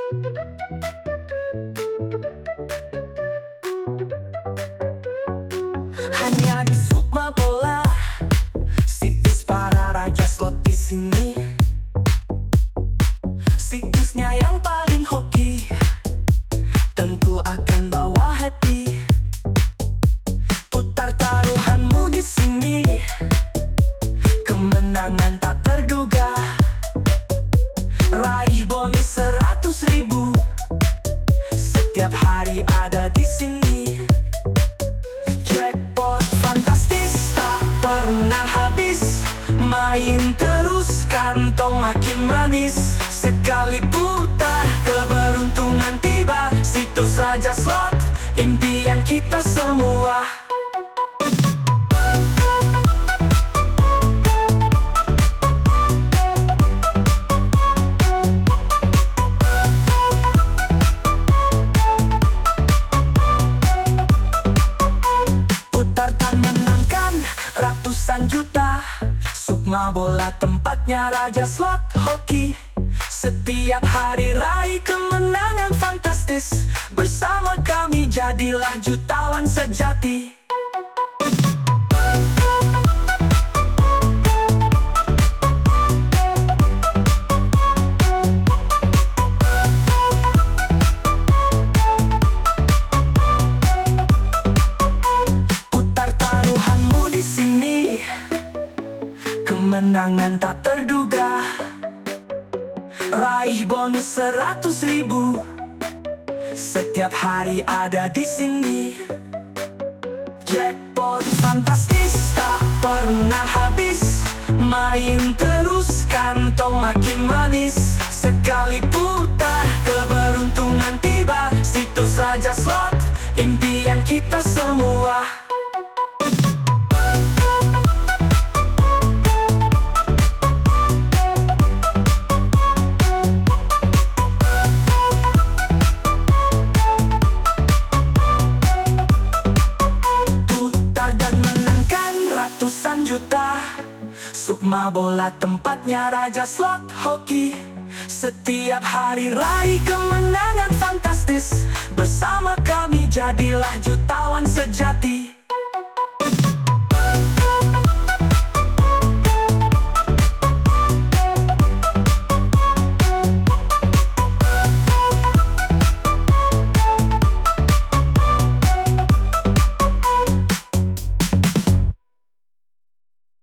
Hanya di Sukma Bola, situs para raja slot di sini. Situsnya yang paling hoki, tentu akan bawa happy. Putar taruhanmu di sini, kemenangan tak terduga. Raih bonus 100.000, setiap hari ada di sini. Jackpot fantastis tak pernah habis, main terus kantong makin manis. Sekali putar keberuntungan tiba, situs Raja Slot, impian kita semua. Putar dan menangkan ratusan juta. Sukma Bola tempatnya Raja Slot Hoki. Setiap hari raih kemenangan fantastis, bersama kami jadilah jutawan sejati. Putar taruhanmu di sini, kemenangan tak terduga. Raih bonus 100.000, setiap hari ada di sini. Jackpot fantastis tak pernah habis, main terus kantong makin manis. Sekali putar keberuntungan tiba, situs Raja Slot, impian kita semua. Ratusan juta, Sukma Bola tempatnya Raja Slot Hoki. Setiap hari raih kemenangan fantastis, bersama kami jadilah jutawan sejati.